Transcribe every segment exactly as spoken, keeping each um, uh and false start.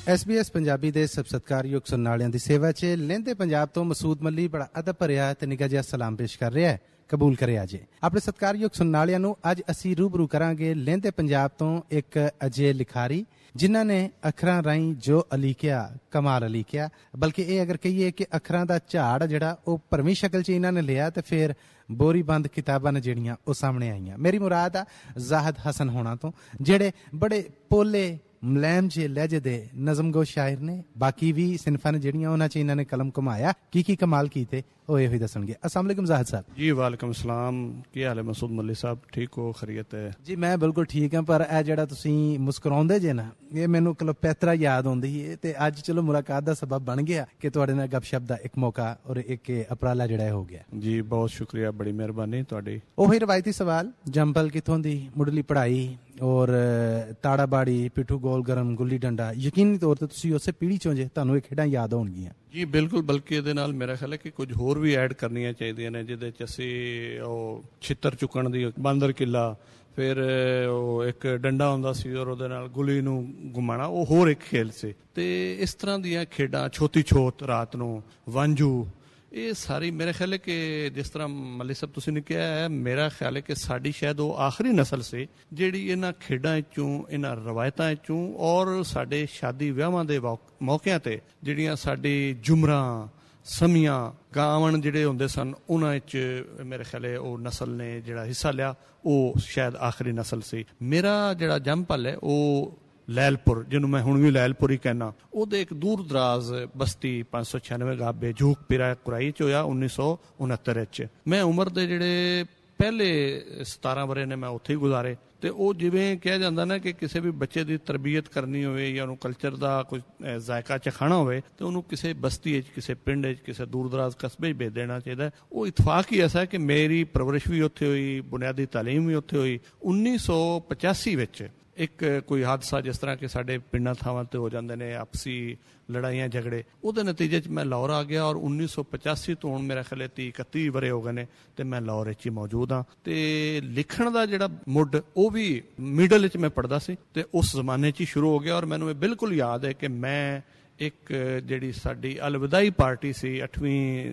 S B S Punjabi ਦੇ ਸਭ ਸਤਿਕਾਰਯੋਗ ਸੁਣਨ ਵਾਲਿਆਂ ਦੀ ਸੇਵਾ 'ਚ ਲਹਿੰਦੇ ਪੰਜਾਬ ਤੋਂ ਮਸੂਦ ਮੱਲੀ ਬੜਾ ਅਦਬ ਭਰਿਆ ਤੇ ਨਿੱਘਾ ਜਿਹਾ ਸਲਾਮ ਪੇਸ਼ ਕਰ ਰਿਹਾ ਹੈ। ਕਬੂਲ ਕਰਿਆ ਜੇ। ਆਪਣੇ ਸਤਿਕਾਰਯੋਗ ਸੁਣਨ ਵਾਲਿਆਂ ਨੂੰ ਅੱਜ ਅਸੀਂ ਰੂਬਰੂ ਕਰਾਂਗੇ ਲਹਿੰਦੇ ਪੰਜਾਬ ਤੋਂ ਇੱਕ ਅਜੇ ਲਿਖਾਰੀ ਜਿਨ੍ਹਾਂ ਨੇ ਅੱਖਰਾਂ ਰਾਹੀਂ ਜੋ ਅਲੀਕਿਆ ਕਮਾਲ ਅਲੀਕਿਆ, ਬਲਕਿ ਇਹ ਅਗਰ ਕਹੀਏ ਕਿ ਅੱਖਰਾਂ ਦਾ ਝਾੜ ਜਿਹੜਾ ਉਹ ਭਰਵੀਂ ਸ਼ਕਲ 'ਚ ਇਹਨਾਂ ਨੇ ਲਿਆ ਤੇ ਫਿਰ ਬੋਰੀ ਬੰਦ ਕਿਤਾਬਾਂ ਨੇ ਜਿਹੜੀਆਂ ਉਹ ਸਾਹਮਣੇ ਆਈਆਂ। ਮੇਰੀ ਮੁਰਾਦ ਆ ਜ਼ਾਹਿਦ ਹਸਨ ਹੋਣਾ ਤੋਂ, ਜਿਹੜੇ ਬੜੇ ਪੋਲੇ ਮੁਲਾਇਮ ਜੇ ਲਹਿਜੇ ਦੇ ਨਜ਼ਮਗੋ ਸ਼ਾਇਰ ਨੇ। ਬਾਕੀ ਵੀ ਸਿਨਫਾਂ ਨੇ ਜਿਹੜੀਆਂ ਉਹਨਾਂ 'ਚ ਇਹਨਾਂ ਨੇ ਕਲਮ ਘੁਮਾਇਆ, ਕੀ ਕੀ ਕਮਾਲ ਕੀਤੇ ਉਹ ਇਹੋ ਹੀ ਦੱਸਣਗੇ। अस्सलाम वालेकुम ਜ਼ਾਹਿਦ ਸਾਹਿਬ। जी वालेकुम सलाम, ਕੀ ਹਾਲ ਹੈ ਮਸੂਦ ਮੱਲੀ ਸਾਹਿਬ? ਠੀਕ ਹੋ? ਖੈਰੀਅਤ ਹੈ ਜੀ ਮੈਂ ਬਿਲਕੁਲ ਠੀਕ ਹਾਂ, ਪਰ ਇਹ ਜਿਹੜਾ ਤੁਸੀਂ ਮੁਸਕਰਾਉਂਦੇ ਜੇ ਨਾ ਇਹ ਮੈਨੂੰ ਕਲੋਪੈਤਰਾ ਯਾਦ ਆਉਂਦੀ ਹੈ ਤੇ ਅੱਜ ਚਲੋ ਮੁਲਾਕਾਤ ਦਾ ਸਬਬ ਬਣ ਗਿਆ ਕਿ ਤੁਹਾਡੇ ਨਾਲ ਗੱਪਸ਼ਪ ਦਾ ਇੱਕ ਮੌਕਾ ਔਰ ਇੱਕ ਉਪਰਾਲਾ ਜਿਹੜਾ ਹੋ ਗਿਆ। ਜੀ ਬਹੁਤ ਸ਼ੁਕਰੀਆ, ਬੜੀ ਮਿਹਰਬਾਨੀ ਤੁਹਾਡੀ। ਉਹੀ ਰਵਾਇਤੀ ਸਵਾਲ, ਜੰਪਲ ਕਿੱਥੋਂ ਦੀ, ਮੁੱਢਲੀ ਪੜ੍ਹਾਈ ਔਰ ਤਾੜਾਬਾੜੀ, ਪਿੱਠੂ ਗੋਲ ਗਰਮ, ਗੁੱਲੀ ਡੰਡਾ, ਯਕੀਨੀ ਤੌਰ ਤੇ ਤੁਸੀਂ ਉਸੇ ਪੀੜ੍ਹੀ ਚੋਂ ਜੇ, ਤੁਹਾਨੂੰ ਇਹ ਖੇਡਾਂ ਯਾਦ ਹੋਣਗੀਆਂ। ਜੀ ਬਿਲਕੁਲ, ਬਲਕਿ ਇਹਦੇ ਨਾਲ ਮੇਰਾ ਖਿਆਲ ਹੈ ਕਿ ਕੁਝ ਹੋਰ ਵੀ ਐਡ ਕਰਨੀਆਂ ਚਾਹੀਦੀਆਂ ਨੇ ਜਿਹਦੇ 'ਚ ਅਸੀਂ ਉਹ ਛਿੱਤਰ ਚੁੱਕਣ ਦੀ, ਬਾਂਦਰ ਕਿੱਲਾ, ਫਿਰ ਉਹ ਇੱਕ ਡੰਡਾ ਹੁੰਦਾ ਸੀ ਔਰ ਉਹਦੇ ਨਾਲ ਗੁੱਲੀ ਨੂੰ ਘੁਮਾਉਣਾ, ਉਹ ਹੋਰ ਇੱਕ ਖੇਲ ਸੀ। ਤੇ ਇਸ ਤਰ੍ਹਾਂ ਦੀਆਂ ਖੇਡਾਂ, ਛੋਤੀ ਛੋਤ ਰਾਤ ਨੂੰ, ਵਾਂਝੂ, ਇਹ ਸਾਰੀ ਮੇਰੇ ਖਿਆਲ ਹੈ ਕਿ ਜਿਸ ਤਰ੍ਹਾਂ ਮੱਲੀ ਸਾਹਿਬ ਤੁਸੀਂ ਨੇ ਕਿਹਾ ਹੈ, ਮੇਰਾ ਖਿਆਲ ਹੈ ਕਿ ਸਾਡੀ ਸ਼ਾਇਦ ਉਹ ਆਖਰੀ ਨਸਲ ਸੀ ਜਿਹੜੀ ਇਹਨਾਂ ਖੇਡਾਂ 'ਚੋਂ, ਇਹਨਾਂ ਰਵਾਇਤਾਂ 'ਚੋਂ ਔਰ ਸਾਡੇ ਸ਼ਾਦੀ ਵਿਆਹਾਂ ਦੇ ਮੌਕਿਆਂ ਤੇ ਜਿਹੜੀਆਂ ਸਾਡੀ ਜੁਮਰਾਂ, ਸਮੀਆਂ, ਗਾਵਣ ਜਿਹੜੇ ਹੁੰਦੇ ਸਨ, ਉਹਨਾਂ ਵਿੱਚ ਮੇਰੇ ਖਿਆਲ ਹੈ ਉਹ ਨਸਲ ਨੇ ਜਿਹੜਾ ਹਿੱਸਾ ਲਿਆ, ਉਹ ਸ਼ਾਇਦ ਆਖਰੀ ਨਸਲ ਸੀ। ਮੇਰਾ ਜਿਹੜਾ ਜੰਮਪਲ ਹੈ ਉਹ ਲੈਲਪੁਰ, ਜਿਹਨੂੰ ਮੈਂ ਹੁਣ ਵੀ ਲੈਲਪੁਰ ਹੀ ਕਹਿਣਾ, ਉਹਦੇ ਇੱਕ ਦੂਰ ਦਰਾਜ਼ ਬਸਤੀ ਪੰਜ ਸੌ ਛਿਆਨਵੇਂ ਗਾਬੇ ਝੂਕ ਪਿਰਾ ਕੁਰਾਈ 'ਚ ਹੋਇਆ ਉੱਨੀ ਸੌ ਉਨੱਤਰ ਵਿੱਚ। ਮੈਂ ਉਮਰ ਦੇ ਜਿਹੜੇ ਪਹਿਲੇ ਸਤਾਰਾਂ ਵਰੇ ਨੇ ਮੈਂ ਉੱਥੇ ਹੀ ਗੁਜ਼ਾਰੇ। ਤੇ ਉਹ ਜਿਵੇਂ ਕਿਹਾ ਜਾਂਦਾ ਨਾ ਕਿ ਕਿਸੇ ਵੀ ਬੱਚੇ ਦੀ ਤਰਬੀਅਤ ਕਰਨੀ ਹੋਵੇ ਜਾਂ ਉਹਨੂੰ ਕਲਚਰ ਦਾ ਕੁਝ ਜ਼ਾਇਕਾ ਚਖਾਣਾ ਹੋਵੇ ਤੇ ਉਹਨੂੰ ਕਿਸੇ ਬਸਤੀ 'ਚ, ਕਿਸੇ ਪਿੰਡ 'ਚ, ਕਿਸੇ ਦੂਰ ਦਰਾਜ਼ ਕਸਬੇ 'ਚ ਭੇਜ ਦੇਣਾ ਚਾਹੀਦਾ। ਉਹ ਇਤਫਾਕ ਹੀ ਐਸਾ ਹੈ ਕਿ ਮੇਰੀ ਪਰਵਰਿਸ਼ ਵੀ ਉੱਥੇ ਹੋਈ, ਬੁਨਿਆਦੀ ਤਾਲੀਮ ਵੀ ਉੱਥੇ ਹੋਈ। ਉੱਨੀ ਸੌ ਪਚਾਸੀ ਵਿੱਚ ਇੱਕ ਕੋਈ ਹਾਦਸਾ ਜਿਸ ਤਰ੍ਹਾਂ ਕਿ ਸਾਡੇ ਪਿੰਡਾਂ ਥਾਵਾਂ ਤੇ ਹੋ ਜਾਂਦੇ ਨੇ, ਆਪਸੀ ਲੜਾਈਆਂ ਝਗੜੇ, ਉਹਦੇ ਨਤੀਜੇ 'ਚ ਮੈਂ ਲਾਹੌਰ ਆ ਗਿਆ ਔਰ ਉੱਨੀ ਸੌ ਪਚਾਸੀ ਤੋਂ ਹੁਣ ਮੇਰਾ ਖਿਆਲ ਤੀਹ ਇਕੱਤੀ ਵਰੇ ਹੋ ਗਏ ਨੇ ਤੇ ਮੈਂ ਲਾਹੌਰ 'ਚ ਹੀ ਮੌਜੂਦ ਹਾਂ। ਤੇ ਲਿਖਣ ਦਾ ਜਿਹੜਾ ਮੁੱਢ ਉਹ ਵੀ ਮਿਡਲ 'ਚ ਮੈਂ ਪੜ੍ਹਦਾ ਸੀ ਤੇ ਉਸ ਜ਼ਮਾਨੇ 'ਚ ਹੀ ਸ਼ੁਰੂ ਹੋ ਗਿਆ। ਔਰ ਮੈਨੂੰ ਇਹ ਬਿਲਕੁਲ ਯਾਦ ਹੈ ਕਿ ਮੈਂ ਇੱਕ ਜਿਹੜੀ ਸਾਡੀ ਅਲਵਿਦਾਈ ਪਾਰਟੀ ਸੀ ਅੱਠਵੀਂ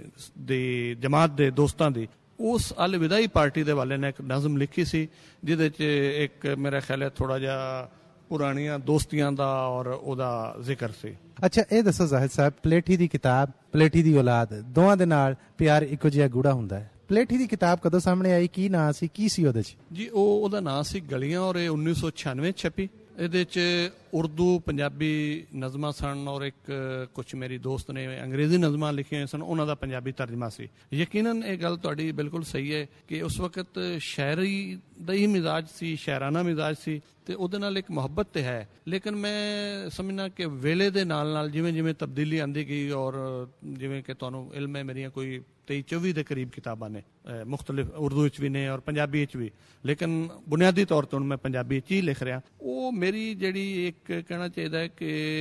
ਦੀ ਜਮਾਤ ਦੇ ਦੋਸਤਾਂ ਦੀ, ਉਸ ਅਲਵਿਦਾਈ ਪਾਰਟੀ ਦੇ ਵਾਲੇ ਨੇ ਇੱਕ ਨਜ਼ਮ ਲਿਖੀ ਸੀ ਜਿਹਦੇ 'ਚ ਇੱਕ ਮੇਰਾ ਖਿਆਲ ਹੈ ਥੋੜਾ ਜਿਹਾ ਪੁਰਾਣੀਆਂ ਦੋਸਤੀਆਂ ਦਾ ਔਰ ਉਹਦਾ ਜ਼ਿਕਰ ਸੀ। ਅੱਛਾ ਇਹ ਦੱਸੋ ਜ਼ਾਹਿਦ ਸਾਹਿਬ, ਪਲੇਠੀ ਦੀ ਕਿਤਾਬ, ਪਲੇਠੀ ਦੀ ਔਲਾਦ, ਦੋਵਾਂ ਦੇ ਨਾਲ ਪਿਆਰ ਇੱਕੋ ਜਿਹਾ ਗੂੜਾ ਹੁੰਦਾ ਹੈ। ਪਲੇਠੀ ਦੀ ਕਿਤਾਬ ਕਦੋਂ ਸਾਹਮਣੇ ਆਈ, ਕੀ ਨਾਂ ਸੀ, ਕੀ ਸੀ ਉਹਦੇ 'ਚ? ਜੀ ਉਹ ਉਹਦਾ ਨਾਂ ਸੀ ਗਲੀਆਂ ਔਰ ਇਹ ਉੱਨੀ ਸੌ ਛਿਆਨਵੇਂ ਛਪੀ। ਇਹਦੇ 'ਚ ਉਰਦੂ ਪੰਜਾਬੀ ਨਜ਼ਮਾਂ ਸਨ ਔਰ ਇੱਕ ਕੁਛ ਮੇਰੀ ਦੋਸਤ ਨੇ ਅੰਗਰੇਜ਼ੀ ਨਜ਼ਮਾਂ ਲਿਖੀਆਂ ਸਨ, ਉਹਨਾਂ ਦਾ ਪੰਜਾਬੀ ਤਰਜਮਾ ਸੀ। ਯਕੀਨਨ ਇਹ ਗੱਲ ਤੁਹਾਡੀ ਬਿਲਕੁਲ ਸਹੀ ਹੈ ਕਿ ਉਸ ਵਕਤ ਸ਼ਾਇਰੀ ਦਾ ਹੀ ਮਿਜ਼ਾਜ ਸੀ, ਸ਼ਾਇਰਾਨਾ ਮਿਜ਼ਾਜ ਸੀ ਤੇ ਉਹਦੇ ਨਾਲ ਇੱਕ ਮੁਹੱਬਤ ਤੇ ਹੈ। ਲੇਕਿਨ ਮੈਂ ਸਮਝਣਾ ਕਿ ਵੇਲੇ ਦੇ ਨਾਲ ਨਾਲ ਜਿਵੇਂ ਜਿਵੇਂ ਤਬਦੀਲੀ ਆਉਂਦੀ ਗਈ ਔਰ ਜਿਵੇਂ ਕਿ ਤੁਹਾਨੂੰ ਇਲਮ ਹੈ, ਮੇਰੀਆਂ ਕੋਈ ਤੇਈ ਚੌਵੀ ਦੇ ਕਰੀਬ ਕਿਤਾਬਾਂ ਨੇ, ਮੁਖਤਲਿਫ ਉਰਦੂ ਵਿੱਚ ਵੀ ਨੇ ਔਰ ਪੰਜਾਬੀ ਵਿੱਚ ਵੀ, ਲੇਕਿਨ ਬੁਨਿਆਦੀ ਤੌਰ ਤੇ ਹੁਣ ਮੈਂ ਪੰਜਾਬੀ ਵਿੱਚ ਹੀ ਲਿਖ ਰਿਹਾ। ਉਹ ਮੇਰੀ ਜਿਹੜੀ ਇੱਕ ਕਹਿਣਾ ਚਾਹੀਦਾ ਹੈ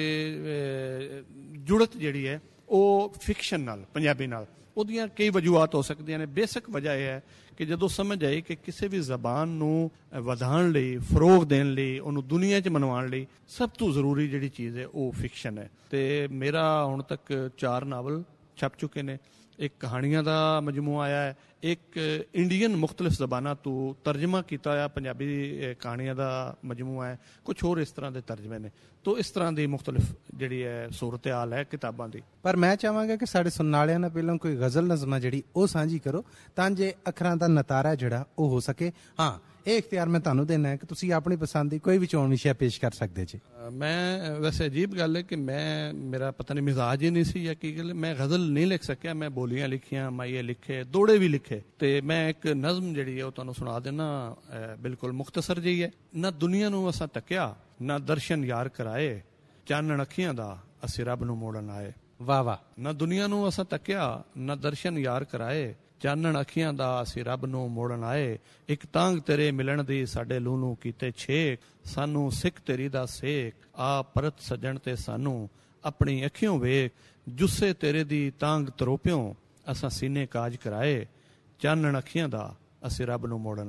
ਕਿ ਜੁੜਤ ਜਿਹੜੀ ਹੈ ਉਹ ਫਿਕਸ਼ਨ ਨਾਲ, ਪੰਜਾਬੀ ਨਾਲ, ਉਹਦੀਆਂ ਕਈ ਵਜੂਹਾਤ ਹੋ ਸਕਦੀਆਂ ਨੇ। ਬੇਸਿਕ ਵਜ੍ਹਾ ਇਹ ਹੈ ਕਿ ਜਦੋਂ ਸਮਝ ਆਈ ਕਿ ਕਿਸੇ ਵੀ ਜ਼ਬਾਨ ਨੂੰ ਵਧਾਉਣ ਲਈ, ਫਰੋਗ ਦੇਣ ਲਈ, ਉਹਨੂੰ ਦੁਨੀਆ 'ਚ ਮਨਵਾਉਣ ਲਈ ਸਭ ਤੋਂ ਜ਼ਰੂਰੀ ਜਿਹੜੀ ਚੀਜ਼ ਹੈ ਉਹ ਫਿਕਸ਼ਨ ਹੈ। ਤੇ ਮੇਰਾ ਹੁਣ ਤੱਕ ਚਾਰ ਨਾਵਲ ਛਪ ਚੁੱਕੇ ਨੇ, ਇੱਕ ਕਹਾਣੀਆਂ ਦਾ ਮਜਮੂਆ ਆਇਆ ਹੈ, ਇੱਕ ਇੰਡੀਅਨ ਮੁਖਤਲਿਫ ਜ਼ਬਾਨਾਂ ਤੋਂ ਤਰਜਮਾ ਕੀਤਾ ਹੋਇਆ ਪੰਜਾਬੀ ਕਹਾਣੀਆਂ ਦਾ ਮਜਮੂਆ ਹੈ, ਕੁਛ ਹੋਰ ਇਸ ਤਰ੍ਹਾਂ ਦੇ ਤਰਜਮੇ ਨੇ। ਤੋ ਇਸ ਤਰ੍ਹਾਂ ਦੀ ਮੁਖਤਲਿਫ ਜਿਹੜੀ ਹੈ ਸੂਰਤ ਹਾਲ ਹੈ ਕਿਤਾਬਾਂ ਦੀ। ਪਰ ਮੈਂ ਚਾਹਾਂਗਾ ਕਿ ਸਾਡੇ ਸੁਣਨ ਵਾਲਿਆਂ ਨਾਲ ਪਹਿਲਾਂ ਕੋਈ ਗਜ਼ਲ ਨਜ਼ਮਾ ਜਿਹੜੀ ਉਹ ਸਾਂਝੀ ਕਰੋ ਤਾਂ ਜੇ ਅੱਖਰਾਂ ਦਾ ਨਤਾਰਾ ਜਿਹੜਾ ਉਹ ਹੋ ਸਕੇ। ਹਾਂ, ਇਹ ਇਖਤਿਆਰ ਮੈਂ ਤੁਹਾਨੂੰ ਦੇਣਾ ਹੈ ਕਿ ਤੁਸੀਂ ਆਪਣੀ ਪਸੰਦ ਦੀ ਕੋਈ ਵੀ ਚੋਣ ਵਿਸ਼ਾ ਪੇਸ਼ ਕਰ ਸਕਦੇ ਜੀ। ਮੈਂ ਵੈਸੇ ਅਜੀਬ ਗੱਲ ਹੈ ਕਿ ਮੈਂ, ਮੇਰਾ ਪਤਾ ਨਹੀਂ ਮਿਜ਼ਾਜ ਹੀ ਨਹੀਂ ਸੀ ਜਾਂ ਕੀ ਗੱਲ, ਮੈਂ ਗਜ਼ਲ ਨਹੀਂ ਲਿਖ ਸਕਿਆ। ਮੈਂ ਬੋਲੀਆਂ ਲਿਖੀਆਂ, ਮਾਈਏ ਲਿਖੇ, ਦੋੜੇ ਵੀ ਲਿਖੇ ਤੇ ਮੈਂ ਇੱਕ ਨਜ਼ਮ ਜਿਹੜੀ ਹੈ ਉਹ ਤੁਹਾਨੂੰ ਸੁਣਾ ਦੇਣਾ, ਬਿਲਕੁਲ ਮੁਖਤਸਰ ਜਿਹੀ ਹੈ। ਨਾ ਦੁਨੀਆ ਨੂੰ ਅਸਾਂ ਤੱਕਿਆ, ਨਾ ਦਰਸ਼ਨ ਯਾਰ ਕਰਾਏ, ਚਾਨਣ ਅੱਖੀਆਂ ਦਾ ਅਸੀਂ ਰੱਬ ਨੂੰ ਮੋੜਨ ਆਏ। ਵਾਹ ਵਾਹ। ਨਾ ਦੁਨੀਆ ਨੂੰ ਅਸਾਂ ਤੱਕਿਆ, ਨਾ ਦਰਸ਼ਨ ਯਾਰ ਕਰਾਏ, ਚਾਨਣ ਅੱਖੀਆਂ ਦਾ ਅਸੀਂ ਰੱਬ ਨੂੰ ਮੋੜਨ ਆਏ। ਇੱਕ ਤਾਂਗ ਤੇਰੇ ਮਿਲਣ ਦੀ ਸਾਡੇ ਲੂ ਨੂੰ ਕੀਤੇ ਛੇਕ, ਸਾਨੂੰ ਸਿੱਖ ਤੇਰੀ ਦਾ ਸੇਕ, ਆ ਪਰਤ ਸੱਜਣ ਤੇ ਸਾਨੂੰ ਆਪਣੀ ਅੱਖੀਓਂ ਵੇਖ, ਜੁੱਸੇ ਤੇਰੇ ਦੀ ਤਾਂਗ ਤਰੋਪਿਓਂ ਅਸਾਂ ਸੀਨੇ ਕਾਜ ਕਰਾਏ, ਚਾਨਣ ਅੱਖੀਆਂ ਦਾ ਅਸੀਂ ਰੱਬ ਨੂੰ ਮੋੜਨ ਆਏ।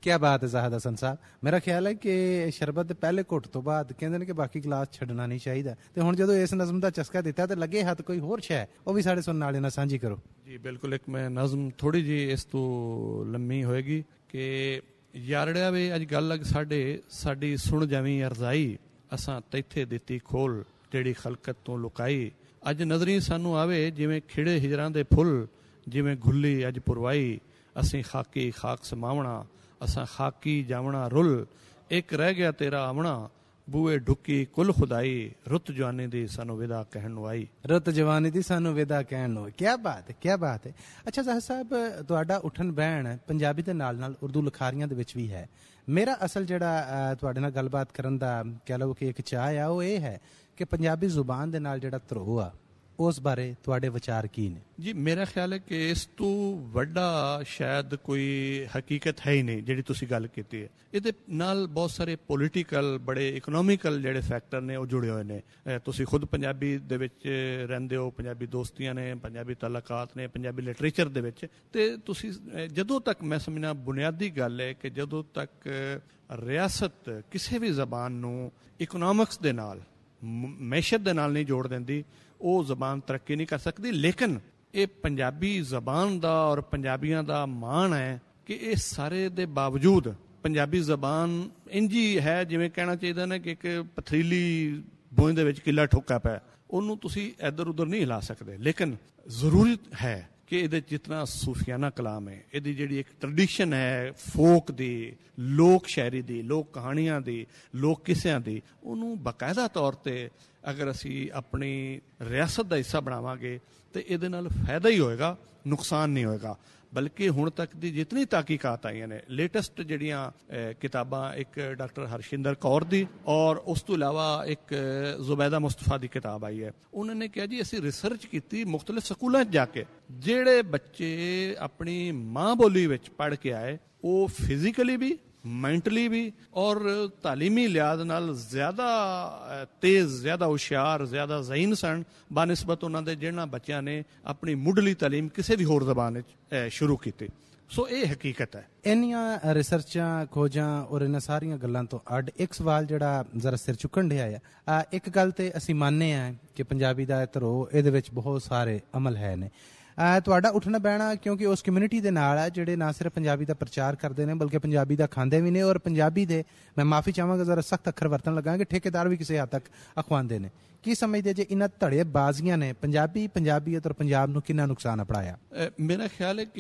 क्या बात है ਜ਼ਾਹਿਦ ਹਸਨ ਸਾਹਿਬ। ਮੇਰਾ ਖਿਆਲ ਹੈ ਕਿ ਸ਼ਰਬਤ ਦੇ ਪਹਿਲੇ ਘੁੱਟ ਤੋਂ ਬਾਅਦ ਕਹਿੰਦੇ ਨੇ ਕਿ ਬਾਕੀ ਗਲਾਸ ਛੱਡਣਾ ਨਹੀਂ ਚਾਹੀਦਾ, ਤੇ ਹੁਣ ਜਦੋਂ ਇਸ ਨਜ਼ਮ ਦਾ ਚਸਕਾ ਦਿੱਤਾ ਤੇ ਲੱਗੇ ਹੱਥ ਕੋਈ ਹੋਰ ਸ਼ੈ ਉਹ ਵੀ ਸਾਡੇ ਸੁਣਨ ਵਾਲਿਆਂ ਨਾਲ ਸਾਂਝੀ ਕਰੋ ਜੀ। ਬਿਲਕੁਲ, ਇੱਕ ਮੈਂ ਨਜ਼ਮ ਥੋੜੀ ਜੀ ਇਸ ਤੋਂ ਲੰਮੀ ਹੋਏਗੀ ਕਿ ਯਾਰੜਿਆ ਵੇ ਅੱਜ ਗੱਲ ਲੱਗ ਸਾਡੇ ਸਾਡੀ ਸੁਣ ਜਾਵੀਂ ਅਰਜ਼ਾਈ, ਅਸਾਂ ਤੈਥੇ ਦਿੱਤੀ ਖੋਲ ਜਿਹੜੀ ਖਲਕਤ ਤੋਂ ਲੁਕਾਈ। ਅੱਜ ਨਜ਼ਰੀ ਸਾਨੂੰ ਆਵੇ ਜਿਵੇਂ ਖਿੜੇ ਹਿਜਰਾਂ ਦੇ ਫੁੱਲ, ਜਿਵੇਂ ਗੁੱਲੀ ਅੱਜ ਪੁਰਵਾਈ। ਅਸੀਂ ਖਾਕੀ ਖਾਕ ਸਮਾਵਣਾ, ਅਸਾਂ ਖਾਕੀ ਜਾਵਣਾ ਰੁੱਲ, ਇੱਕ ਰਹਿ ਗਿਆ ਤੇਰਾ ਆਵਣਾ, ਬੂਏ ਢੁੱਕੀ ਕੁੱਲ ਖੁਦਾਈ। ਰੁੱਤ ਜਵਾਨੀ ਦੀ ਸਾਨੂੰ ਵਿਦਾ ਕਹਿਣ ਨੂੰ ਆਈ। ਰੁੱਤ ਜਵਾਨੀ ਦੀ ਸਾਨੂੰ ਵਿਦਾ ਕਹਿਣ ਨੂੰ। ਕੀ ਬਾਤ ਹੈ, ਕੀ ਬਾਤ ਹੈ। ਅੱਛਾ ਜ਼ਾਹਿਦ ਸਾਹਿਬ, ਤੁਹਾਡਾ ਉੱਠਣ ਬਹਿਣ ਪੰਜਾਬੀ ਦੇ ਨਾਲ ਨਾਲ ਉਰਦੂ ਲਿਖਾਰੀਆਂ ਦੇ ਵਿੱਚ ਵੀ ਹੈ। ਮੇਰਾ ਅਸਲ ਜਿਹੜਾ ਤੁਹਾਡੇ ਨਾਲ ਗੱਲਬਾਤ ਕਰਨ ਦਾ ਕਹਿ ਲਓ ਕਿ ਇੱਕ ਚਾਹ ਆ, ਉਹ ਇਹ ਹੈ ਕਿ ਪੰਜਾਬੀ ਜ਼ੁਬਾਨ ਦੇ ਨਾਲ ਜਿਹੜਾ ਧਰੋ ਆ ਉਸ ਬਾਰੇ ਤੁਹਾਡੇ ਵਿਚਾਰ ਕੀ ਨੇ? ਜੀ, ਮੇਰਾ ਖਿਆਲ ਹੈ ਕਿ ਇਸ ਤੋਂ ਵੱਡਾ ਸ਼ਾਇਦ ਕੋਈ ਹਕੀਕਤ ਹੈ ਹੀ ਨਹੀਂ ਜਿਹੜੀ ਤੁਸੀਂ ਗੱਲ ਕੀਤੀ ਹੈ। ਇਹਦੇ ਨਾਲ ਬਹੁਤ ਸਾਰੇ ਪੋਲੀਟੀਕਲ, ਬੜੇ ਇਕਨੋਮਿਕਲ ਜਿਹੜੇ ਫੈਕਟਰ ਨੇ ਉਹ ਜੁੜੇ ਹੋਏ ਨੇ। ਤੁਸੀਂ ਖੁਦ ਪੰਜਾਬੀ ਦੇ ਵਿੱਚ ਰਹਿੰਦੇ ਹੋ, ਪੰਜਾਬੀ ਦੋਸਤੀਆਂ ਨੇ, ਪੰਜਾਬੀ ਤਾਲੁਕਾਤ ਨੇ, ਪੰਜਾਬੀ ਲਿਟਰੇਚਰ ਦੇ ਵਿੱਚ, ਤੇ ਤੁਸੀਂ ਜਦੋਂ ਤੱਕ ਮੈਂ ਸਮਝਣਾ ਬੁਨਿਆਦੀ ਗੱਲ ਹੈ ਕਿ ਜਦੋਂ ਤੱਕ ਰਿਆਸਤ ਕਿਸੇ ਵੀ ਜ਼ਬਾਨ ਨੂੰ ਇਕਨੋਮਿਕਸ ਦੇ ਨਾਲ, ਮੈਸ਼ਤ ਦੇ ਨਾਲ ਨਹੀਂ ਜੋੜ ਦਿੰਦੀ, ਉਹ ਜ਼ਬਾਨ ਤਰੱਕੀ ਨਹੀਂ ਕਰ ਸਕਦੀ। ਲੇਕਿਨ ਇਹ ਪੰਜਾਬੀ ਜ਼ਬਾਨ ਦਾ ਔਰ ਪੰਜਾਬੀਆਂ ਦਾ ਮਾਣ ਹੈ ਕਿ ਇਹ ਸਾਰੇ ਦੇ ਬਾਵਜੂਦ ਪੰਜਾਬੀ ਜ਼ਬਾਨ ਇੰਜੀ ਹੈ ਜਿਵੇਂ ਕਹਿਣਾ ਚਾਹੀਦਾ ਨਾ ਕਿ ਇੱਕ ਪਥਰੀਲੀ ਬੋਝ ਦੇ ਵਿੱਚ ਕਿੱਲਾ ਠੋਕਾ ਪਿਆ, ਉਹਨੂੰ ਤੁਸੀਂ ਇੱਧਰ ਉੱਧਰ ਨਹੀਂ ਹਿਲਾ ਸਕਦੇ। ਲੇਕਿਨ ਜ਼ਰੂਰੀ ਹੈ ਕਿ ਇਹਦੇ ਜਿਤਨਾ ਸੂਫੀਆਨਾ ਕਲਾਮ ਹੈ, ਇਹਦੀ ਜਿਹੜੀ ਇੱਕ ਟ੍ਰੈਡੀਸ਼ਨ ਹੈ ਫੋਕ ਦੀ, ਲੋਕ ਸ਼ਾਇਰੀ ਦੀ, ਲੋਕ ਕਹਾਣੀਆਂ ਦੀ, ਲੋਕ ਕਿੱਸਿਆਂ ਦੀ, ਉਹਨੂੰ ਬਾਕਾਇਦਾ ਤੌਰ 'ਤੇ ਅਗਰ ਅਸੀਂ ਆਪਣੀ ਰਿਆਸਤ ਦਾ ਹਿੱਸਾ ਬਣਾਵਾਂਗੇ ਤੇ ਇਹਦੇ ਨਾਲ ਫਾਇਦਾ ਹੀ ਹੋਏਗਾ, ਨੁਕਸਾਨ ਨਹੀਂ ਹੋਏਗਾ। ਬਲਕਿ ਹੁਣ ਤੱਕ ਦੀ ਜਿਤਨੀ ਤਹਿਕੀਕਾਤ ਆਈਆਂ ਨੇ, ਲੇਟੈਸਟ ਜਿਹੜੀਆਂ ਕਿਤਾਬਾਂ, ਇੱਕ ਡਾਕਟਰ ਹਰਸ਼ਿੰਦਰ ਕੌਰ ਦੀ ਔਰ ਉਸ ਤੋਂ ਇਲਾਵਾ ਇੱਕ ਜ਼ੁਬੈਦਾ ਮੁਸਤਫਾ ਦੀ ਕਿਤਾਬ ਆਈ ਹੈ, ਉਹਨਾਂ ਨੇ ਕਿਹਾ ਜੀ ਅਸੀਂ ਰਿਸਰਚ ਕੀਤੀ ਮੁਖਤਲਿਫ ਸਕੂਲਾਂ 'ਚ ਜਾ ਕੇ, ਜਿਹੜੇ ਬੱਚੇ ਆਪਣੀ ਮਾਂ ਬੋਲੀ ਵਿੱਚ ਪੜ੍ਹ ਕੇ ਆਏ ਉਹ ਫਿਜ਼ੀਕਲੀ ਵੀ, ਮੈਂਟਲੀ ਵੀ ਔਰ ਤਾਲੀਮੀ ਲਿਹਾਜ਼ ਨਾਲ ਜ਼ਿਆਦਾ ਤੇਜ਼, ਜ਼ਿਆਦਾ ਹੁਸ਼ਿਆਰ, ਜ਼ਿਆਦਾ ਜ਼ਹੀਨ ਸਨ ਬਨਿਸਬਤ ਉਹਨਾਂ ਦੇ ਜਿਹਨਾਂ ਬੱਚਿਆਂ ਨੇ ਆਪਣੀ ਮੁੱਢਲੀ ਤਾਲੀਮ ਕਿਸੇ ਵੀ ਹੋਰ ਜ਼ਬਾਨ ਵਿੱਚ ਸ਼ੁਰੂ ਕੀਤੀ। ਸੋ ਇਹ ਹਕੀਕਤ ਹੈ। ਇੰਨੀਆਂ ਰਿਸਰਚਾਂ, ਖੋਜਾਂ ਔਰ ਇਹਨਾਂ ਸਾਰੀਆਂ ਗੱਲਾਂ ਤੋਂ ਅੱਡ ਇੱਕ ਸਵਾਲ ਜਿਹੜਾ ਜ਼ਰਾ ਸਿਰ ਚੁੱਕਣ ਡਿਆ ਆ, ਇੱਕ ਗੱਲ ਤੇ ਅਸੀਂ ਮੰਨਦੇ ਹਾਂ ਕਿ ਪੰਜਾਬੀ ਦਾ ਧਰੋ, ਇਹਦੇ ਵਿੱਚ ਬਹੁਤ ਸਾਰੇ ਅਮਲ ਹੈ ਨੇ। ਤੁਹਾਡਾ ਉੱਠਣਾ ਬਹਿਣਾ ਕਿਉਂਕਿ ਉਸ ਕਮਿਊਨਿਟੀ ਦੇ ਨਾਲ ਹੈ ਜਿਹੜੇ ਨਾ ਸਿਰਫ ਪੰਜਾਬੀ ਦਾ ਪ੍ਰਚਾਰ ਕਰਦੇ ਨੇ ਬਲਕਿ ਪੰਜਾਬੀ ਦਾ ਖਾਂਦੇ ਵੀ ਨੇ, ਔਰ ਪੰਜਾਬੀ ਦੇ, ਮੈਂ ਮਾਫੀ ਚਾਹਾਂਗਾ ਜ਼ਰਾ ਸਖਤ ਅੱਖਰ ਵਰਤਣ ਲੱਗਾ, ਠੇਕੇਦਾਰ ਵੀ ਕਿਸੇ ਹੱਦ ਤੱਕ ਅਖਵਾਉਂਦੇ ਨੇ। ਕੀ ਸਮਝਦੇ ਜੇ ਇਹਨਾਂ ਧੜੇ ਬਾਜ਼ੀਆਂ ਨੇ ਪੰਜਾਬੀ, ਪੰਜਾਬੀਅਤ ਔਰ ਪੰਜਾਬ ਨੂੰ ਕਿੰਨਾ ਨੁਕਸਾਨ ਅਪੜਾਇਆ? ਮੇਰਾ ਖਿਆਲ ਹੈ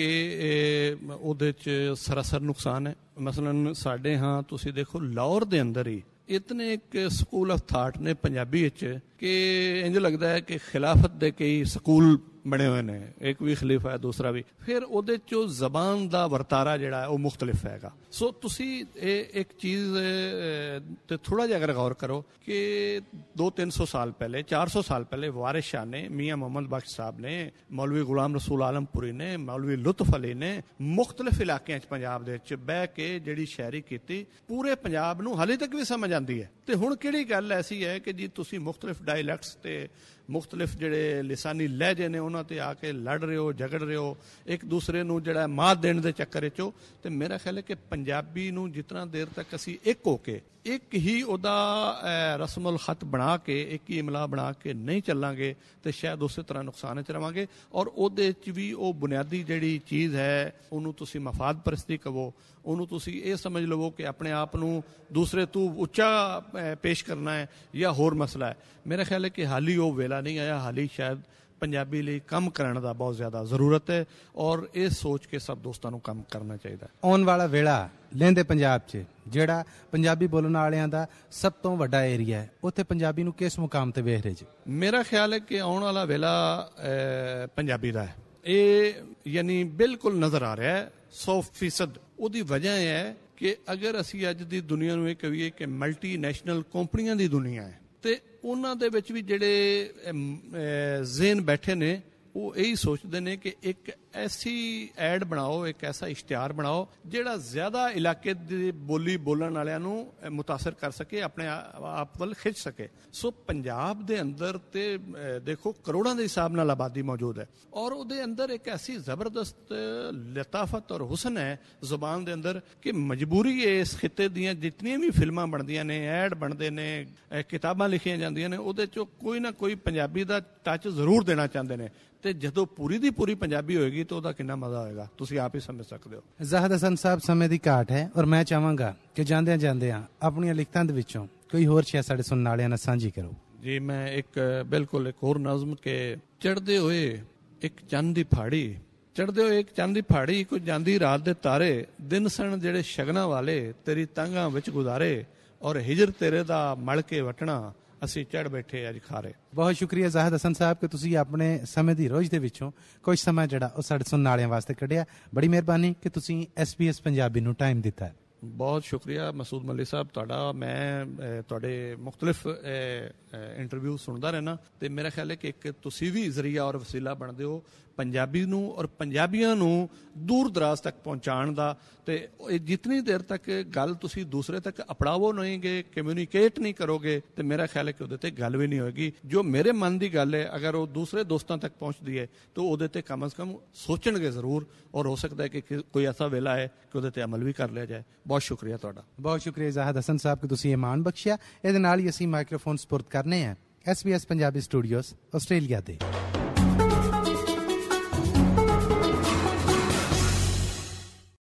ਕਿ ਉਹਦੇ 'ਚ ਸਰਾਸਰ ਨੁਕਸਾਨ ਹੈ। ਮਸਲਨ ਸਾਡੇ ਹਾਂ ਤੁਸੀਂ ਦੇਖੋ ਲਾਹੌਰ ਦੇ ਅੰਦਰ ਹੀ ਇਤਨੇ ਇੱਕ ਸਕੂਲ ਆਫ ਥਾਟ ਨੇ ਪੰਜਾਬੀ ਵਿੱਚ ਕਿ ਇੰਝ ਲੱਗਦਾ ਹੈ ਕਿ ਖਿਲਾਫਤ ਦੇ ਕਈ ਸਕੂਲ ਬਣੇ ਹੋਏ ਨੇ, ਇੱਕ ਵੀ ਖਲੀਫਾ ਹੈ, ਦੂਸਰਾ ਵੀ। ਫਿਰ ਉਹਦੇ 'ਚੋਂ ਜ਼ਬਾਨ ਦਾ ਵਰਤਾਰਾ ਜਿਹੜਾ ਉਹ ਮੁਖਤਲਿਫ ਹੈਗਾ। ਸੋ ਤੁਸੀਂ ਇਹ ਇੱਕ ਚੀਜ਼ ਤੇ ਥੋੜਾ ਜਿਹਾ ਅਗਰ ਗੌਰ ਕਰੋ ਕਿ ਦੋ ਤਿੰਨ ਸੌ ਸਾਲ ਪਹਿਲੇ, ਚਾਰ ਸੌ ਸਾਲ ਪਹਿਲੇ ਵਾਰਿਸ ਸ਼ਾਹ ਨੇ, ਮੀਆਂ ਮੁਹੰਮਦ ਬਖਸ਼ ਸਾਹਿਬ ਨੇ, ਮੌਲਵੀ ਗੁਲਾਮ ਰਸੂਲ ਆਲਮਪੁਰੀ ਨੇ, ਮੌਲਵੀ ਲੁਤਫ ਅਲੀ ਨੇ ਮੁਖਤਲਿਫ ਇਲਾਕਿਆਂ 'ਚ ਪੰਜਾਬ ਦੇ ਵਿੱਚ ਬਹਿ ਕੇ ਜਿਹੜੀ ਸ਼ਾਇਰੀ ਕੀਤੀ, ਪੂਰੇ ਪੰਜਾਬ ਨੂੰ ਹਾਲੇ ਤੱਕ ਵੀ ਸਮਝ ਆਉਂਦੀ ਹੈ। ਤੇ ਹੁਣ ਕਿਹੜੀ ਗੱਲ ਐਸੀ ਹੈ ਕਿ ਜੀ ਤੁਸੀਂ ਮੁਖਤਲਿਫ ਡਾਇਲੈਕਟਸ ਤੇ ਮੁਖਤਲਿਫ ਜਿਹੜੇ ਲਿਸਾਨੀ ਲਹਿਜੇ ਨੇ ਉਹਨਾਂ ਤੇ ਆ ਕੇ ਲੜ ਰਹੇ ਹੋ, ਝਗੜ ਰਹੇ ਹੋ, ਇੱਕ ਦੂਸਰੇ ਨੂੰ ਜਿਹੜਾ ਮਾਤ ਦੇਣ ਦੇ ਚੱਕਰ ਵਿੱਚ ਹੋ। ਤੇ ਮੇਰਾ ਖਿਆਲ ਹੈ ਕਿ ਪੰਜਾਬੀ ਨੂੰ ਜਿਤਨਾ ਦੇਰ ਤੱਕ ਅਸੀਂ ਇੱਕ ਹੋ ਕੇ, ਇੱਕ ਹੀ ਉਹਦਾ ਰਸਮੁਲ ਖਤ ਬਣਾ ਕੇ, ਇੱਕ ਹੀ ਇਮਲਾ ਬਣਾ ਕੇ ਨਹੀਂ ਚੱਲਾਂਗੇ ਤੇ ਸ਼ਾਇਦ ਉਸੇ ਤਰ੍ਹਾਂ ਨੁਕਸਾਨ 'ਚ ਰਵਾਂਗੇ। ਔਰ ਉਹਦੇ 'ਚ ਵੀ ਉਹ ਬੁਨਿਆਦੀ ਜਿਹੜੀ ਚੀਜ਼ ਹੈ ਉਹਨੂੰ ਤੁਸੀਂ ਮਫਾਦ ਪਰਸਤੀ ਕਹੋ, ਉਹਨੂੰ ਤੁਸੀਂ ਇਹ ਸਮਝ ਲਵੋ ਕਿ ਆਪਣੇ ਆਪ ਨੂੰ ਦੂਸਰੇ ਤੋਂ ਉੱਚਾ ਪੇਸ਼ ਕਰਨਾ ਹੈ ਜਾਂ ਹੋਰ ਮਸਲਾ ਹੈ। ਮੇਰਾ ਖਿਆਲ ਹੈ ਕਿ ਹਾਲੀ ਉਹ ਵੇਲਾ ਨਹੀਂ ਆਇਆ, ਹਾਲੀ ਸ਼ਾਇਦ ਪੰਜਾਬੀ ਲਈ ਕੰਮ ਕਰਨ ਦਾ ਬਹੁਤ ਜ਼ਿਆਦਾ ਜ਼ਰੂਰਤ ਹੈ ਔਰ ਇਹ ਸੋਚ ਕੇ ਸਭ ਦੋਸਤਾਂ ਨੂੰ ਕੰਮ ਕਰਨਾ ਚਾਹੀਦਾ। ਆਉਣ ਵਾਲਾ ਵੇਲਾ ਲਹਿੰਦੇ ਪੰਜਾਬ 'ਚ ਜਿਹੜਾ ਪੰਜਾਬੀ ਬੋਲਣ ਵਾਲਿਆਂ ਦਾ ਸਭ ਤੋਂ ਵੱਡਾ ਏਰੀਆ ਹੈ, ਉੱਥੇ ਪੰਜਾਬੀ ਨੂੰ ਕਿਸ ਮੁਕਾਮ ਤੇ ਵੇਖ ਰਹੇ ਜੀ? ਮੇਰਾ ਖਿਆਲ ਹੈ ਕਿ ਆਉਣ ਵਾਲਾ ਵੇਲਾ ਪੰਜਾਬੀ ਦਾ ਹੈ, ਇਹ ਯਾਨੀ ਬਿਲਕੁਲ ਨਜ਼ਰ ਆ ਰਿਹਾ ਹੈ ਸੌ ਫੀਸਦ। ਉਹਦੀ ਵਜ੍ਹਾ ਇਹ ਹੈ ਕਿ ਅਗਰ ਅਸੀਂ ਅੱਜ ਦੀ ਦੁਨੀਆ ਨੂੰ ਇਹ ਕਹੀਏ ਕਿ ਮਲਟੀ ਨੈਸ਼ਨਲ ਕੰਪਨੀਆਂ ਦੀ ਦੁਨੀਆ ਹੈ ਤੇ ਉਹਨਾਂ ਦੇ ਵਿੱਚ ਵੀ ਜਿਹੜੇ ਜ਼ੇਨ ਬੈਠੇ ਨੇ ਉਹ ਇਹੀ ਸੋਚਦੇ ਨੇ ਕਿ ਇੱਕ ਐਸੀ ਐਡ ਬਣਾਓ, ਇੱਕ ਐਸਾ ਇਸ਼ਤਿਹਾਰ ਬਣਾਓ ਜਿਹੜਾ ਜ਼ਿਆਦਾ ਇਲਾਕੇ ਦੀ ਬੋਲੀ ਬੋਲਣ ਵਾਲਿਆਂ ਨੂੰ ਮੁਤਾਸਰ ਕਰ ਸਕੇ, ਆਪਣੇ ਆਪ ਵੱਲ ਖਿੱਚ ਸਕੇ। ਸੋ ਪੰਜਾਬ ਦੇ ਅੰਦਰ ਤੇ ਦੇਖੋ ਕਰੋੜਾਂ ਦੇ ਹਿਸਾਬ ਨਾਲ ਆਬਾਦੀ ਮੌਜੂਦ ਹੈ, ਔਰ ਉਹਦੇ ਅੰਦਰ ਇੱਕ ਐਸੀ ਜ਼ਬਰਦਸਤ ਲਤਾਫਤ ਔਰ ਹੁਸਨ ਹੈ ਜ਼ੁਬਾਨ ਦੇ ਅੰਦਰ ਕਿ ਮਜਬੂਰੀ ਹੈ ਇਸ ਖਿੱਤੇ ਦੀਆਂ ਜਿਤਨੀਆਂ ਵੀ ਫਿਲਮਾਂ ਬਣਦੀਆਂ ਨੇ, ਐਡ ਬਣਦੇ ਨੇ, ਕਿਤਾਬਾਂ ਲਿਖੀਆਂ ਜਾਂਦੀਆਂ ਨੇ, ਉਹਦੇ 'ਚੋਂ ਕੋਈ ਨਾ ਕੋਈ ਪੰਜਾਬੀ ਦਾ ਟੱਚ ਜ਼ਰੂਰ ਦੇਣਾ ਚਾਹੁੰਦੇ ਨੇ। ਤੇ ਜਦੋਂ ਪੂਰੀ ਦੀ ਪੂਰੀ ਪੰਜਾਬੀ ਹੋਏਗੀ ਤਾਂ ਉਹਦਾ ਕਿੰਨਾ ਮਜ਼ਾ ਹੋਏਗਾ, ਤੁਸੀਂ ਆਪ ਹੀ ਸਮਝ ਸਕਦੇ ਹੋ। ਜ਼ਾਹਿਦ ਹਸਨ ਸਾਹਿਬ, ਸਮੇਂ ਦੀ ਘਾਟ ਹੈ ਔਰ ਮੈਂ ਚਾਹਾਂਗਾ ਕਿ ਜਾਂਦਿਆਂ ਜਾਂਦਿਆਂ ਆਪਣੀਆਂ ਲਿਖਤਾਂ ਦੇ ਵਿੱਚੋਂ ਕੋਈ ਹੋਰ ਸ਼ੈ ਸਾਡੇ ਸੁਣਨ ਵਾਲਿਆਂ ਨਾਲ ਸਾਂਝੀ ਕਰੋ। ਜੀ ਮੈਂ ਇੱਕ ਬਿਲਕੁਲ ਇੱਕ ਹੋਰ ਨਜ਼ਮ ਕਿ ਚੜ੍ਹਦੇ ਹੋਏ ਇੱਕ ਚੰਨ ਦੀ ਫਾੜੀ, ਚੜ੍ਹਦੇ ਹੋਏ ਇੱਕ ਚੰਨ ਦੀ ਫਾੜੀ, ਕੋਈ ਜਾਂਦੀ ਰਾਤ ਦੇ ਤਾਰੇ, ਦਿਨ ਸਣ ਜਿਹੜੇ ਸ਼ਗਨਾਂ ਵਾਲੇ, ਤੇਰੀ ਤਾਂਘਾਂ ਵਿੱਚ ਗੁਜ਼ਾਰੇ, ਔਰ ਹਿਜਰ ਤੇਰੇ ਦਾ ਮਲ ਕੇ ਵਟਣਾ, ਅਸੀਂ ਚੜ੍ਹ ਬੈਠੇ ਅੱਜ ਖਾਰੇ। ਬਹੁਤ ਸ਼ੁਕਰੀਆ ਜ਼ਾਹਿਦ ਹਸਨ ਸਾਹਿਬ ਕਿ ਤੁਸੀਂ ਆਪਣੇ ਸਮੇਂ ਦੀ ਰੋਜ਼ ਦੇ ਵਿੱਚੋਂ ਕੁਝ ਸਮਾਂ ਜਿਹੜਾ ਉਹ ਸਾਡੇ ਸੁਣਨ ਵਾਲਿਆਂ ਵਾਸਤੇ ਕੱਢਿਆ। ਬੜੀ ਮਿਹਰਬਾਨੀ ਕਿ ਤੁਸੀਂ ਐਸ ਬੀ ਐਸ ਪੰਜਾਬੀ ਨੂੰ ਟਾਈਮ ਦਿੱਤਾ। ਬਹੁਤ ਸ਼ੁਕਰੀਆ ਮਸੂਦ ਮੱਲੀ ਸਾਹਿਬ ਤੁਹਾਡਾ। ਮੈਂ ਤੁਹਾਡੇ ਮੁਖਤਲਿਫ ਇੰਟਰਵਿਊ ਸੁਣਦਾ ਰਹਿਣਾ ਤੇ ਮੇਰਾ ਖਿਆਲ ਹੈ ਕਿ ਇੱਕ ਤੁਸੀਂ ਵੀ ਜ਼ਰੀਆ ਔਰ ਵਸੀਲਾ ਬਣਦੇ ਹੋ ਪੰਜਾਬੀ ਨੂੰ ਔਰ ਪੰਜਾਬੀਆਂ ਨੂੰ ਦੂਰ ਦਰਾਜ਼ ਤੱਕ ਪਹੁੰਚਾਉਣ ਦਾ। ਤੇ ਜਿਤਨੀ ਦੇਰ ਤੱਕ ਗੱਲ ਤੁਸੀਂ ਦੂਸਰੇ ਤੱਕ ਅਪਣਾਵੋ ਨਹੀਂਗੇ, ਕਮਿਊਨੀਕੇਟ ਨਹੀਂ ਕਰੋਗੇ, ਤੇ ਮੇਰਾ ਖਿਆਲ ਹੈ ਕਿ ਉਹਦੇ ਤੇ ਗੱਲ ਵੀ ਨਹੀਂ ਹੋਏਗੀ। ਜੋ ਮੇਰੇ ਮਨ ਦੀ ਗੱਲ ਹੈ ਅਗਰ ਉਹ ਦੂਸਰੇ ਦੋਸਤਾਂ ਤੱਕ ਪਹੁੰਚਦੀ ਹੈ ਤਾਂ ਉਹਦੇ ਤੇ ਕਮ ਅਜ਼ ਕਮ ਸੋਚਣਗੇ ਜ਼ਰੂਰ, ਔਰ ਹੋ ਸਕਦਾ ਹੈ ਕਿ ਕੋਈ ਐਸਾ ਵੇਲਾ ਹੈ ਕਿ ਉਹਦੇ ਤੇ ਅਮਲ ਵੀ ਕਰ ਲਿਆ ਜਾਏ। ਬਹੁਤ ਸ਼ੁਕਰੀਆ ਤੁਹਾਡਾ। ਬਹੁਤ ਸ਼ੁਕਰੀਆ ਜ਼ਾਹਿਦ ਹਸਨ ਸਾਹਿਬ ਕਿ ਤੁਸੀਂ ਇਹ ਮਾਣ ਬਖਸ਼ਿਆ। ਇਹਦੇ ਨਾਲ ਹੀ ਅਸੀਂ ਮਾਈਕਰੋਫੋਨ ਸਪੁਰਦ ਕਰਨੇ ਆ S B S Punjabi studios Australia ਦੇ।